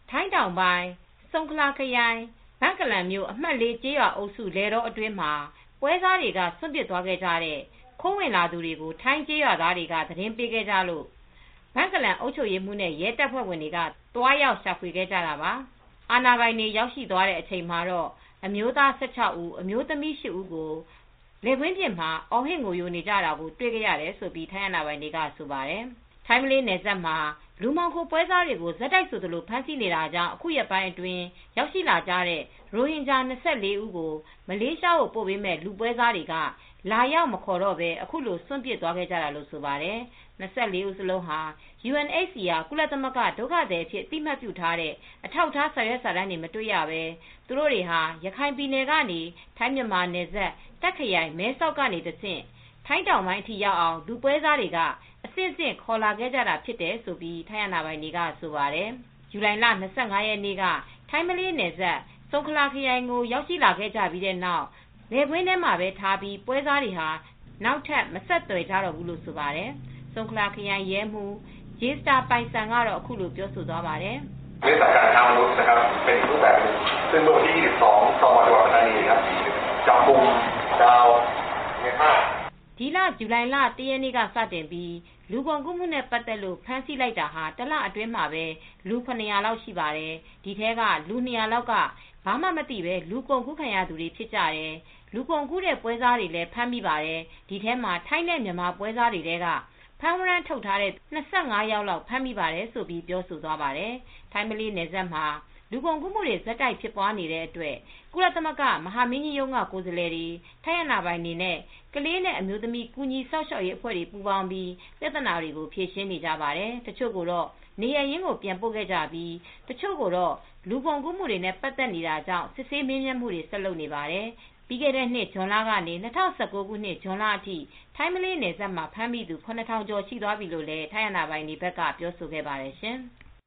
ထိုင်းတောင်ပိုင်းဆုံခလာခရိုင်ဘန့်ကလန်မြို့အမှတ် ကျေးရွာအုပ်စုလယ်တောအတွင်းမှာပွဲစားတွေကစွန့်ပစ်သွားခဲ့ကြတဲ့ခိုးဝင်လာသူတွေကိုထိုင်းကျေးရွာသားတွေကသတင်းပေးခဲ့ကြလို့ဘန့်ကလန်အုပ်ချုပ်ရေးမှူးနဲ့ရဲတပ်ဖွဲ့ဝင်တွေကသွားရောက်ရှာဖွေခဲ့ကြတာပါ။အာဏာပိုင်တွေရောက်ရှိသွားတဲ့အချိန်မှာတော့အမျိုးသား16ဦးအမျိုးသမီး8ဦးကိုလယ်ကွင်းပြင်မှာအော်ဟစ်ငိုယိုနေကြတာကိုတွေ့ခဲ့ရတယ်လို့ထိုင်းအာဏာပိုင်တွေကဆိုပါတယ်။ထိုင်းမလေးနယ်စပ်မှာလူမှောင်ခိုပွဲစားတွေကိုဇက်တိုက်ဆိုသလိုဖမ်းဆီးနေတာကြောင့်အခုရက်ပိုင်းအတွင်းရောက်ရှိလာကြတဲ့ရိုဟင်ဂျာ24ဦးကိုမလေးရှားကိုပို့ပေးမဲ့လူပွဲစားတွေကလာရောက်မခေါ်တော့ပဲအခုလိုစွန့်ပစ်သွားခဲ့ကြတာလို့ဆိုပါတယ်။24ဦးစလုံးဟာ UNHCR ကုလသမဂ္ဂဒုက္ခသည်အဖြစ်အသိမှတ်ပြုထားတဲ့အထောက်အထားစာရွက်စာတမ်းတွေမတွေ့ရပဲသူတို့တွေဟာရခိုင်ပြည်နယ်ကနေထိုင်းမြန်မာနယ်စပ်တာ့ခရိုင်မဲဆောက်ကနေတဆင့်ထိုင်းတောင်ပိုင်းအထိရောက်အောင်လူပွဲစားတွေကအဆင့်ဆင့်ခေါ်လာခဲ့ကြတာဖြစ်တယ်လို့ထိုင်းအာဏာပိုင်တွေကဆိုပါတယ်။ဇူလိုင်လ25ရက်နေ့ကထိုင်းမလေးနယ်စပ်ဆုံခလာခရိုင်ကိုရောက်ရှိလာခဲ့ကြပြီးတဲ့နောက်လယ်ကွင်းထဲမှာပဲထားပြီးပွဲစားတွေဟာနောက်ထပ်မဆက်သွယ်ကြတော့ဘူးလို့ဆိုပါတယ်။ဆုံခလာခရိုင်ရဲမှူးဂျေစတာပိုင်ဆန်ကတော့အခုလိုပြောဆိုသွားပါတယ်။ในสถานการณ์รู้นะครับเป็นรูปแบบนึงซึ่งโดยที่22ตมจังหวัดปัตตานีครับจับกุมดาวในภาคဒီလဇူလိုင်လ1ရက်နေ့ကစတင်ပြီးလူကုန်ကူးမှုနဲ့ပတ်သက်လို့ဖမ်းဆီးလိုက်တာဟာတလအတွင်းမှာပဲလူ900လောက်ရှိပါတယ်။ဒီထဲကလူ200လောက်ကဘာမှမသိပဲလူကုန်ကူးခံရသူတွေဖြစ်ကြတယ်။လူကုန်ကူးတဲ့ပွဲစားတွေလည်းဖမ်းမိပါတယ်။ဒီထဲမှာထိုင်းနဲ့မြန်မာပွဲစားတွေထဲကဖမ်းဝရမ်းထုတ်ထားတဲ့25ယောက်လောက်ဖမ်းမိပါတယ်ဆိုပြီးပြောဆိုသွားပါတယ်။ထိုင်းမလေးနယ်စပ်မှာလူကုန်ကူးမှုတွေဇက်တိုက်ဖြစ်ပွားနေတဲ့အတွက်ကုလသမဂ္ဂမဟာမင်းကြီးရုံးကကိုယ်စားလှယ်တွေထိုင်းအာဏာပိုင်တွေနဲ့ကလေးနဲ့အမျိုးသမီးကူညီစောင့်ရှောက်ရေးအဖွဲ့တွေပူးပေါင်းပြီးပြဿနာတွေကိုဖြေရှင်းနေကြပါတယ်။တချို့ကိုတော့နေရင်းကိုပြန်ပို့ခဲ့ကြပြီးတချို့ကိုတော့လူကုန်ကူးမှုတွေနဲ့ပတ်သက်နေတာကြောင့်စစ်ဆေးမေးမြန်းမှုတွေဆက်လုပ်နေပါတယ်။ပြီးခဲ့တဲ့နှစ်ဇွန်လကနေ2019ခုနှစ်ဇွန်လအထိထိုင်းမလေးနယ်စပ်မှာဖမ်းမိသူ9000ကျော်ရှိသွားပြီလို့လည်းထိုင်းအာဏာပိုင်တွေဘက်ကပြောဆိုခဲ့ပါတယ်ရှင်။